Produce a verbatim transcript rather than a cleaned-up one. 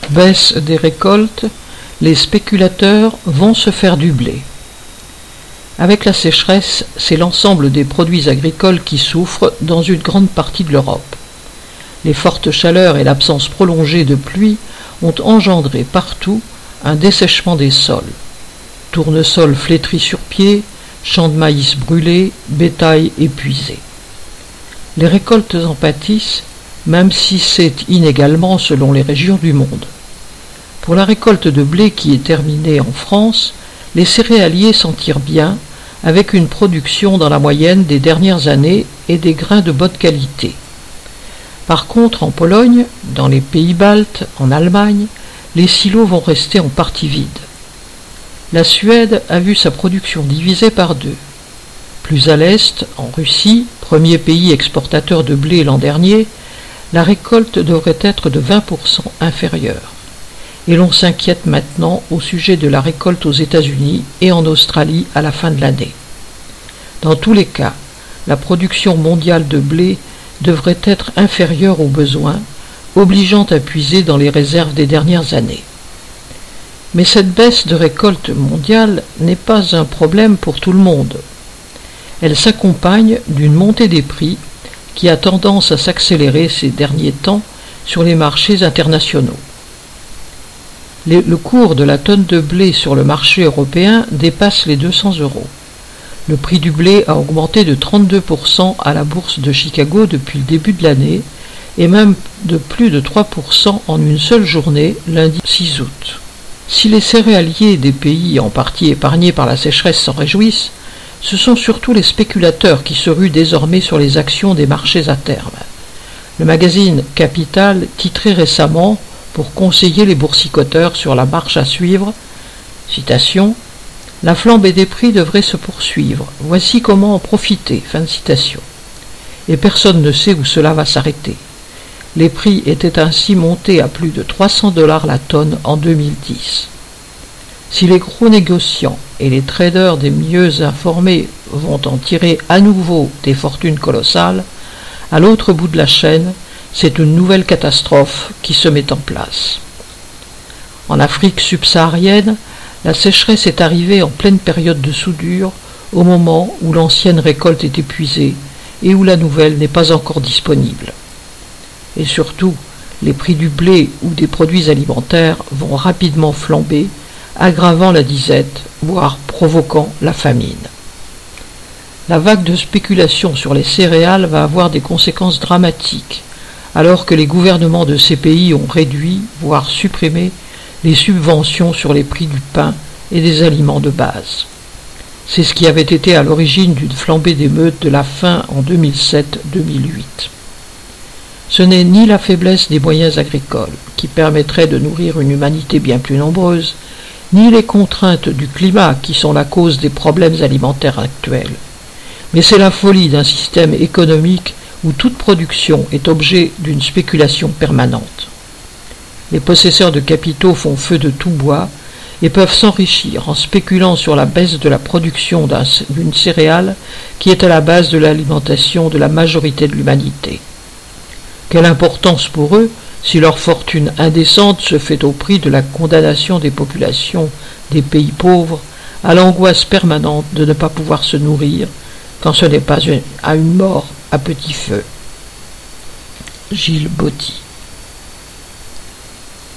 Baisse des récoltes, les spéculateurs vont se faire du blé. Avec la sécheresse, c'est l'ensemble des produits agricoles qui souffrent dans une grande partie de l'Europe. Les fortes chaleurs et l'absence prolongée de pluie ont engendré partout un dessèchement des sols. Tournesols flétris sur pied, champs de maïs brûlés, bétail épuisé. Les récoltes en pâtissent, même si c'est inégalement selon les régions du monde. Pour la récolte de blé qui est terminée en France, les céréaliers s'en tirent bien, avec une production dans la moyenne des dernières années et des grains de bonne qualité. Par contre, en Pologne, dans les pays baltes, en Allemagne, les silos vont rester en partie vides. La Suède a vu sa production divisée par deux. Plus à l'est, en Russie, premier pays exportateur de blé l'an dernier, la récolte devrait être de vingt pour cent inférieure. Et l'on s'inquiète maintenant au sujet de la récolte aux États-Unis et en Australie à la fin de l'année. Dans tous les cas, la production mondiale de blé devrait être inférieure aux besoins, obligeant à puiser dans les réserves des dernières années. Mais cette baisse de récolte mondiale n'est pas un problème pour tout le monde. Elle s'accompagne d'une montée des prix qui a tendance à s'accélérer ces derniers temps sur les marchés internationaux. Le cours de la tonne de blé sur le marché européen dépasse les deux cents euros. Le prix du blé a augmenté de trente-deux pour cent à la bourse de Chicago depuis le début de l'année et même de plus de trois pour cent en une seule journée, lundi six août. Si les céréaliers des pays en partie épargnés par la sécheresse s'en réjouissent, ce sont surtout les spéculateurs qui se ruent désormais sur les actions des marchés à terme. Le magazine Capital titrait récemment pour conseiller les boursicoteurs sur la marche à suivre, citation, « La flambée des prix devrait se poursuivre. Voici comment en profiter. » Fin de citation. Et personne ne sait où cela va s'arrêter. Les prix étaient ainsi montés à plus de trois cents dollars la tonne en deux mille dix. Si les gros négociants et les traders des mieux informés vont en tirer à nouveau des fortunes colossales, à l'autre bout de la chaîne, c'est une nouvelle catastrophe qui se met en place. En Afrique subsaharienne, la sécheresse est arrivée en pleine période de soudure, au moment où l'ancienne récolte est épuisée et où la nouvelle n'est pas encore disponible. Et surtout, les prix du blé ou des produits alimentaires vont rapidement flamber, aggravant la disette, voire provoquant la famine. La vague de spéculation sur les céréales va avoir des conséquences dramatiques, alors que les gouvernements de ces pays ont réduit, voire supprimé, les subventions sur les prix du pain et des aliments de base. C'est ce qui avait été à l'origine d'une flambée d'émeutes de la faim en deux mille sept deux mille huit. Ce n'est ni la faiblesse des moyens agricoles, qui permettraient de nourrir une humanité bien plus nombreuse, ni les contraintes du climat qui sont la cause des problèmes alimentaires actuels, mais c'est la folie d'un système économique où toute production est objet d'une spéculation permanente. Les possesseurs de capitaux font feu de tout bois et peuvent s'enrichir en spéculant sur la baisse de la production d'un, d'une céréale qui est à la base de l'alimentation de la majorité de l'humanité. Quelle importance pour eux si leur fortune indécente se fait au prix de la condamnation des populations des pays pauvres à l'angoisse permanente de ne pas pouvoir se nourrir quand ce n'est pas à une mort à petit feu. Gilles Botti.